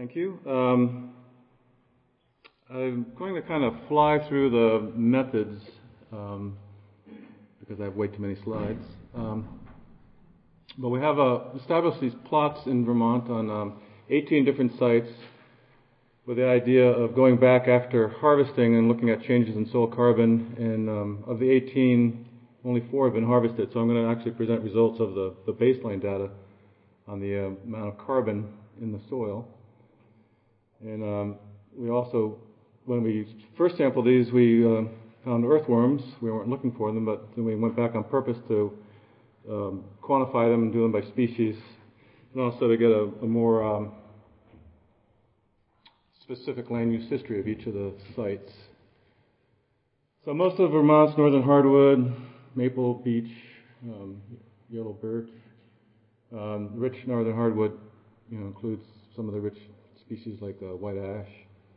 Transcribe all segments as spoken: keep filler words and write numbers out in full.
Thank you. Um, I'm going to kind of fly through the methods um, because I have way too many slides. Um, but we have uh, established these plots in Vermont on um, eighteen different sites with the idea of going back after harvesting and looking at changes in soil carbon. And um, of the eighteen, only four have been harvested. So I'm going to actually present results of the, the baseline data on the uh, amount of carbon in the soil. And um, we also, when we first sampled these, we uh, found earthworms. We weren't looking for them, but then we went back on purpose to um, quantify them and do them by species, and also to get a, a more um, specific land use history of each of the sites. So most of Vermont's northern hardwood, maple, beech, um, yellow birch. Um, rich northern hardwood, you know, includes some of the rich species like uh, white ash.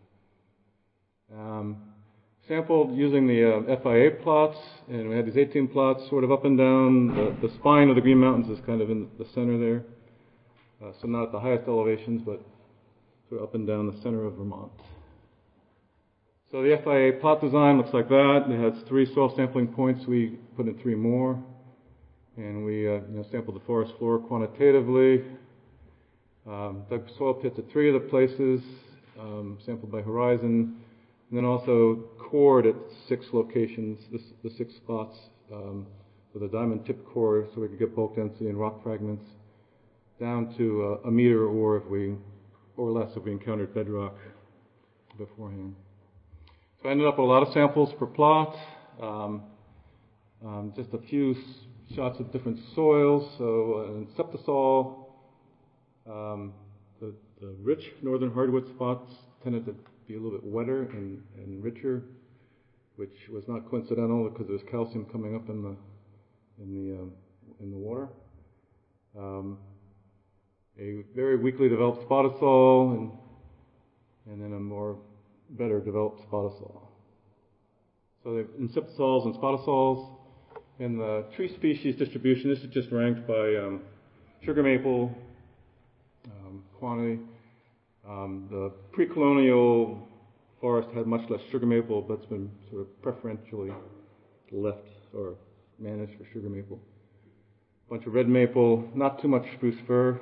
Um, sampled using the uh, F I A plots, and we had these eighteen plots sort of up and down. The, the spine of the Green Mountains is kind of in the center there, uh, so not at the highest elevations, but sort of up and down the center of Vermont. So the F I A plot design looks like that. It has three soil sampling points. We put in three more, and we uh, you know, sampled the forest floor quantitatively. Um, dug soil pits at three of the places, um, sampled by horizon, and then also cored at six locations, this, the six spots um, with a diamond tip core, so we could get bulk density and rock fragments down to uh, a meter or if we, or less if we encountered bedrock beforehand. So I ended up with a lot of samples per plot, um, um, just a few s- shots of different soils. So uh, in Septisol, Um, the, the rich northern hardwood spots tended to be a little bit wetter and, and richer, which was not coincidental because there was calcium coming up in the in the um, in the water. Um, a very weakly developed spottisol, and and then a more better developed spottisol. So the inceptisols and spottisols. In the tree species distribution, this is just ranked by um, sugar maple. Um, quantity. Um, the pre-colonial forest had much less sugar maple, but it's been sort of preferentially left or managed for sugar maple. A bunch of red maple, not too much spruce fir.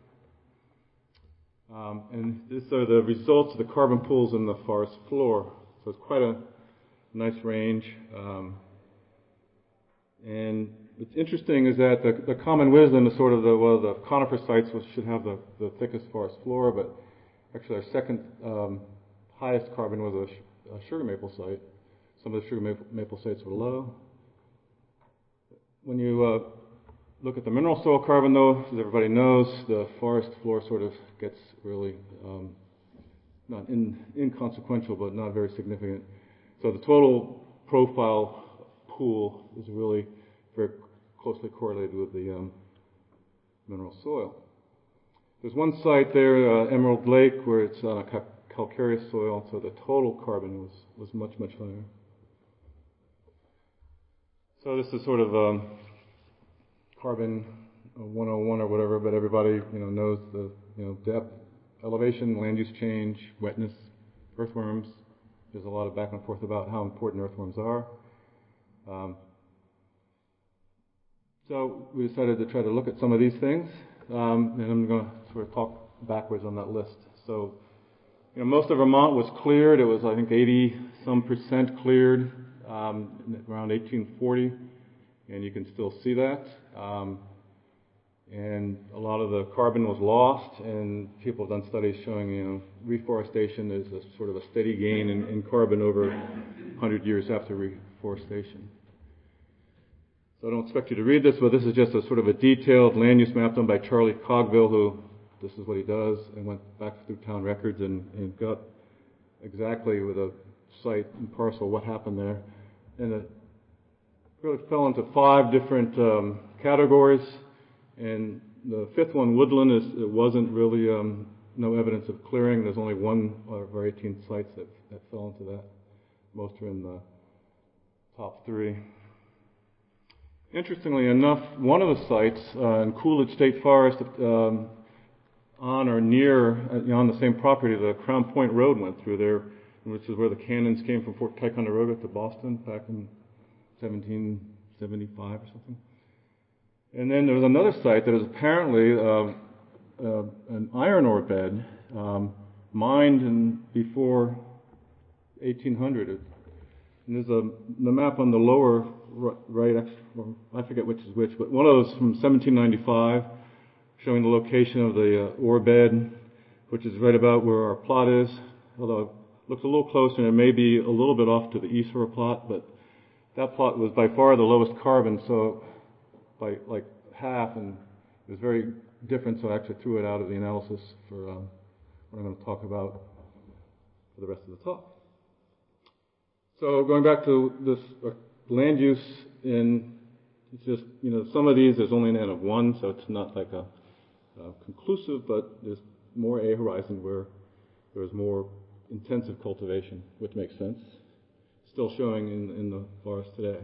Um, and these are the results of the carbon pools in the forest floor. So it's quite a nice range. Um, and What's interesting is that the, the common wisdom is sort of the, well, the conifer sites should have the, the thickest forest floor, but actually our second um, highest carbon was a, sh- a sugar maple site. Some of the sugar maple, maple sites were low. When you uh, look at the mineral soil carbon, though, as everybody knows, the forest floor sort of gets really um, not in, inconsequential, but not very significant. So the total profile pool is really very closely correlated with the um, mineral soil. There's one site there, uh, Emerald Lake, where it's on a cal- calcareous soil, so the total carbon was, was much, much higher. So this is sort of um, carbon one oh one or whatever, but everybody you know knows the you know depth, elevation, land use change, wetness, earthworms. There's a lot of back and forth about how important earthworms are. Um, So we decided to try to look at some of these things, um, and I'm going to sort of talk backwards on that list. So, you know, most of Vermont was cleared. It was, I think, eighty some percent cleared um, around eighteen forty, and you can still see that. Um, and a lot of the carbon was lost, and people have done studies showing, you know, reforestation is a sort of a steady gain in, in carbon over one hundred years after reforestation. So I don't expect you to read this, but this is just a sort of a detailed land use map done by Charlie Cogville, who this is what he does, and went back through town records and, and got exactly with a site and parcel what happened there. And it really fell into five different um, categories. And the fifth one, woodland, is it wasn't really um, no evidence of clearing. There's only one of our eighteen sites that, that fell into that. Most are in the top three. Interestingly enough, one of the sites uh, in Coolidge State Forest um, on or near, uh, you know, on the same property, the Crown Point Road went through there, which is where the cannons came from Fort Ticonderoga to Boston back in seventeen seventy-five or something. And then there was another site that is apparently uh, uh, an iron ore bed um, mined in before eighteen hundred. And there's a the map on the lower right, well, I forget which is which, but one of those from seventeen ninety-five, showing the location of the uh, ore bed, which is right about where our plot is. Although it looks a little closer, and it may be a little bit off to the east of our plot, but that plot was by far the lowest carbon, so by like half, and it was very different, so I actually threw it out of the analysis for um, what I'm going to talk about for the rest of the talk. So going back to this uh, land use, in it's just, you know, some of these there's only an N of one, so it's not like a uh, conclusive, but there's more A horizon where there's more intensive cultivation, which makes sense. Still showing in, in the forest today.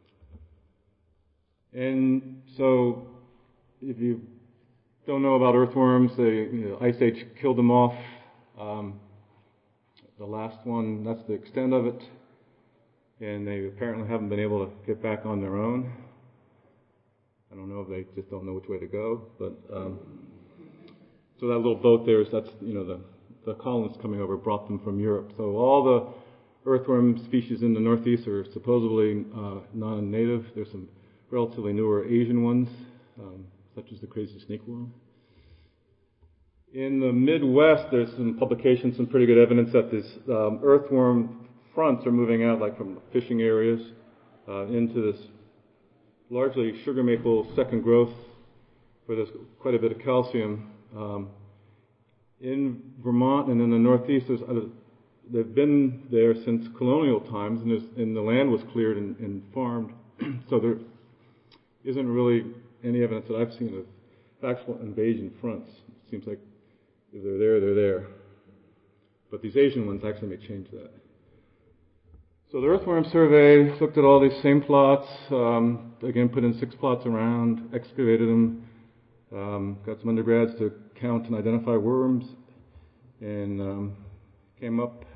And so, if you don't know about earthworms, the you know, Ice Age killed them off. Um, the last one, that's the extent of it. And they apparently haven't been able to get back on their own. I don't know if they just don't know which way to go. But um, so that little boat there is, that's, you know, the, the colonists coming over brought them from Europe. So all the earthworm species in the Northeast are supposedly uh, non-native. There's some relatively newer Asian ones, um, such as the crazy snakeworm. In the Midwest, there's some publications, some pretty good evidence that these um, earthworm fronts are moving out, like from fishing areas, uh, into this largely sugar maple second growth, where there's quite a bit of calcium. Um, in Vermont and in the Northeast, there's, uh, they've been there since colonial times, and, and the land was cleared and, and farmed, so there isn't really any evidence that I've seen of actual invasion fronts. It seems like if they're there, they're there. But these Asian ones actually may change that. So the earthworm survey looked at all these same plots, um, again put in six plots around, excavated them, um, got some undergrads to count and identify worms, and um, came up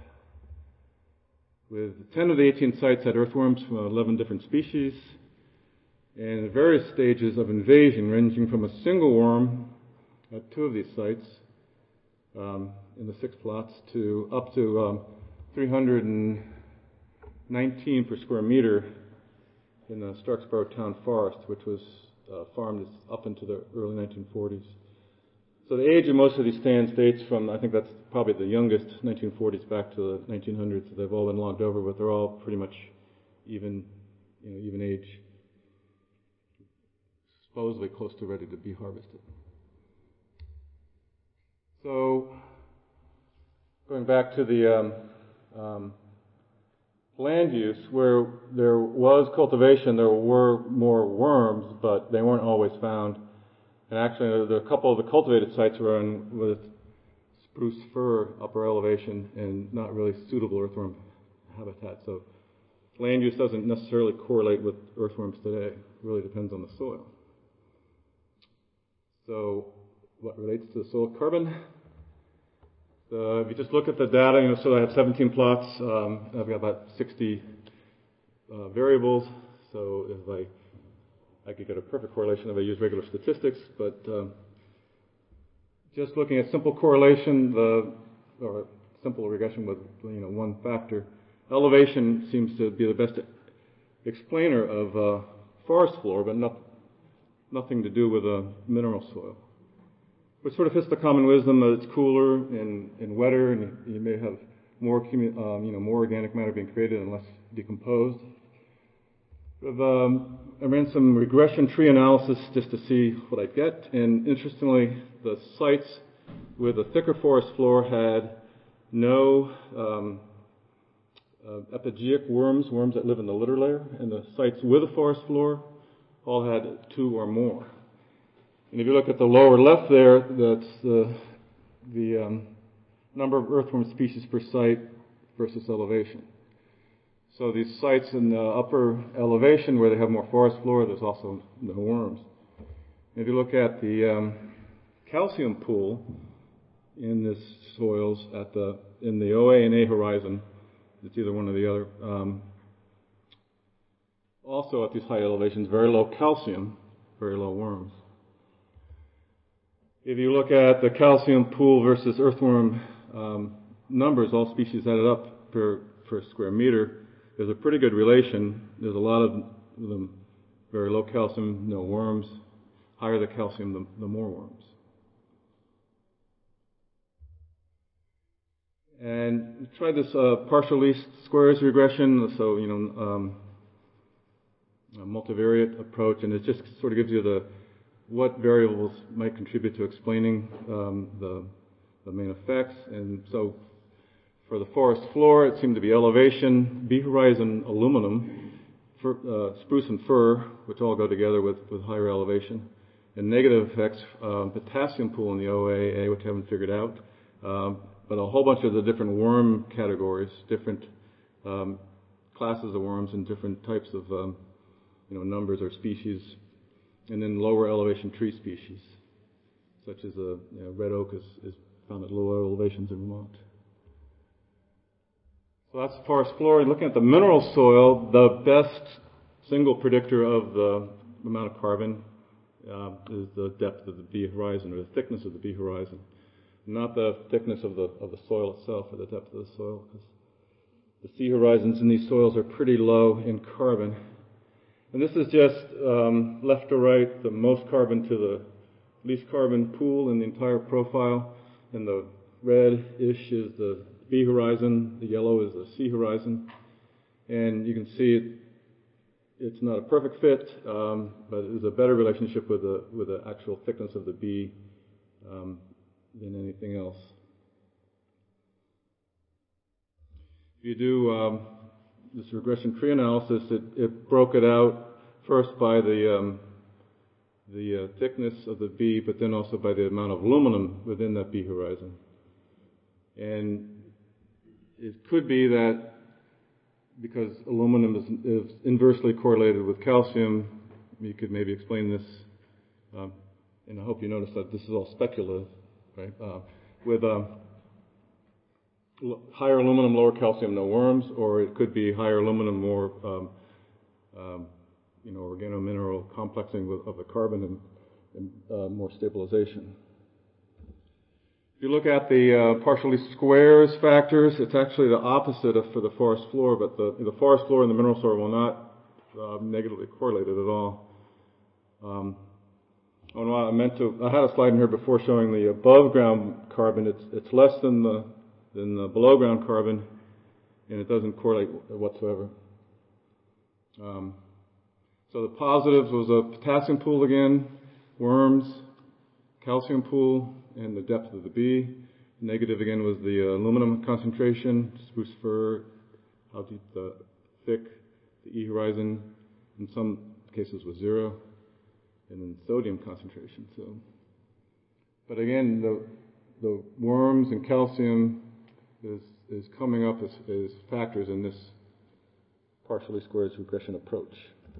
with ten of the eighteen sites had earthworms from eleven different species, and at various stages of invasion, ranging from a single worm at two of these sites um, in the six plots to up to um, three hundred nineteen per square meter in the Starksboro Town Forest, which was uh, farmed up into the early nineteen forties. So the age of most of these stands dates from, I think that's probably the youngest, nineteen forties back to the nineteen hundreds. They've all been logged over, but they're all pretty much even, you know, even age, supposedly close to ready to be harvested. So going back to the um, um, land use, where there was cultivation, there were more worms, but they weren't always found. And actually, the, a couple of the cultivated sites were in with spruce fir upper elevation and not really suitable earthworm habitat. So land use doesn't necessarily correlate with earthworms today. It really depends on the soil. So what relates to the soil carbon? So if you just look at the data, you know, so I have seventeen plots. Um, I've got about sixty uh, variables. So if I I could get a perfect correlation if I use regular statistics, but um, just looking at simple correlation, the or simple regression with you know one factor, elevation seems to be the best explainer of uh, forest floor, but not, nothing to do with a mineral soil. Which sort of fits the common wisdom that it's cooler and, and wetter, and you, you may have more, um, you know, more organic matter being created and less decomposed. I've, um, I ran some regression tree analysis just to see what I get, and interestingly, the sites with a thicker forest floor had no um, uh, epigeic worms, worms that live in the litter layer, and the sites with a forest floor all had two or more. And if you look at the lower left there, that's the, the um, number of earthworm species per site versus elevation. So these sites in the upper elevation where they have more forest floor, there's also no worms. If you look at the um, calcium pool, in this soils at the in the O A and A horizon. It's either one or the other. Um, also at these high elevations, very low calcium, very low worms. If you look at the calcium pool versus earthworm um, numbers, all species added up per, per square meter, there's a pretty good relation. There's a lot of them very low calcium, no worms. Higher the calcium, the, the more worms. And we tried this uh, partial least squares regression, so, you know, um, a multivariate approach, and it just sort of gives you the what variables might contribute to explaining um, the, the main effects. And so for the forest floor, it seemed to be elevation, B horizon aluminum, fir, uh, spruce and fir, which all go together with, with higher elevation. And negative effects, um, potassium pool in the O A A, which I haven't figured out, um, but a whole bunch of the different worm categories, different um, classes of worms and different types of um, you know, numbers or species, and then lower elevation tree species, such as a you know, red oak is, is found at lower elevations in Vermont. So that's the forest floor. Looking at the mineral soil, the best single predictor of the amount of carbon uh, is the depth of the B horizon, or the thickness of the B horizon, not the thickness of the of the soil itself or the depth of the soil, because the C horizons in these soils are pretty low in carbon. And this is just um, left to right, the most carbon to the least carbon pool in the entire profile. And the red-ish is the B horizon, the yellow is the C horizon. And you can see it, it's not a perfect fit, um, but it is a better relationship with the, with the actual thickness of the B um, than anything else. If you do um, this regression tree analysis, it, it broke it out first by the um, the uh, thickness of the B, but then also by the amount of aluminum within that B horizon. And it could be that because aluminum is, is inversely correlated with calcium, you could maybe explain this. Um, and I hope you notice that this is all speculative, right? Uh, with um, higher aluminum, lower calcium, no worms, or it could be higher aluminum, more, um, um, you know, organomineral complexing with, of the carbon and, and uh, more stabilization. If you look at the uh, partially squares factors, it's actually the opposite of for the forest floor, but the, the forest floor and the mineral soil will not uh, negatively correlated at all. Um, oh, I meant to. I had a slide in here before showing the above ground carbon. It's it's less than the than the below ground carbon, and it doesn't correlate whatsoever. Um, so the positives was a potassium pool again, worms, calcium pool, and the depth of the B. Negative again was the uh, aluminum concentration, spruce fir, how deep the thick, the E horizon, in some cases was zero, and then sodium concentration. So, but again, the the worms and calcium is is coming up as, as factors in this partially squares regression approach.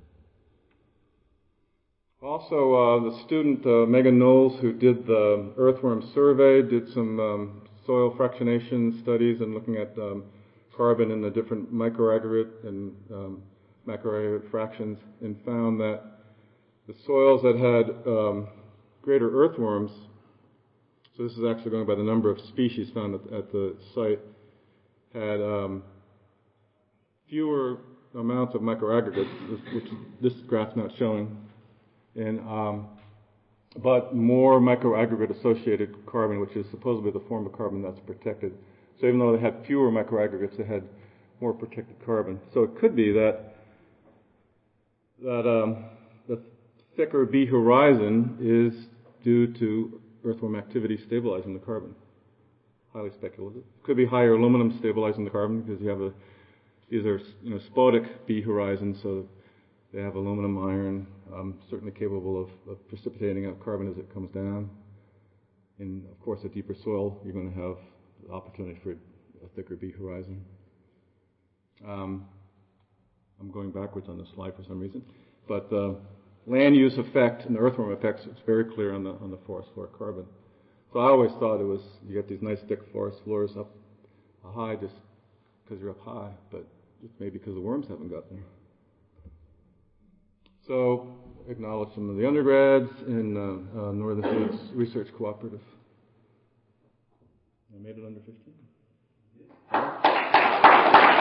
Also, uh, the student uh, Megan Knowles, who did the earthworm survey, did some um, soil fractionation studies and looking at um, carbon in the different microaggregate and um, macroaggregate fractions, and found that the soils that had um, greater earthworms, so this is actually going by the number of species found at, at the site, had um, fewer amounts of microaggregates, which this graph's not showing, and um, but more microaggregate associated carbon, which is supposedly the form of carbon that's protected. So even though they had fewer microaggregates, they had more protected carbon. So it could be that that um, the thicker B horizon is due to earthworm activity stabilizing the carbon. Highly speculative. Could be higher aluminum stabilizing the carbon because you have a these are you know spodek B horizons, so they have aluminum, iron, um, certainly capable of, of precipitating out carbon as it comes down. And of course, a deeper soil, you're going to have the opportunity for a thicker B horizon. Um, I'm going backwards on this slide for some reason, but the land use effect and the earthworm effects, it's very clear on the on the forest floor carbon. So I always thought it was, you get these nice thick forest floors up high just because you're up high, but it's maybe because the worms haven't got there. So acknowledge some of the undergrads in uh, uh, Northern States Research Cooperative. I made it under fifteen.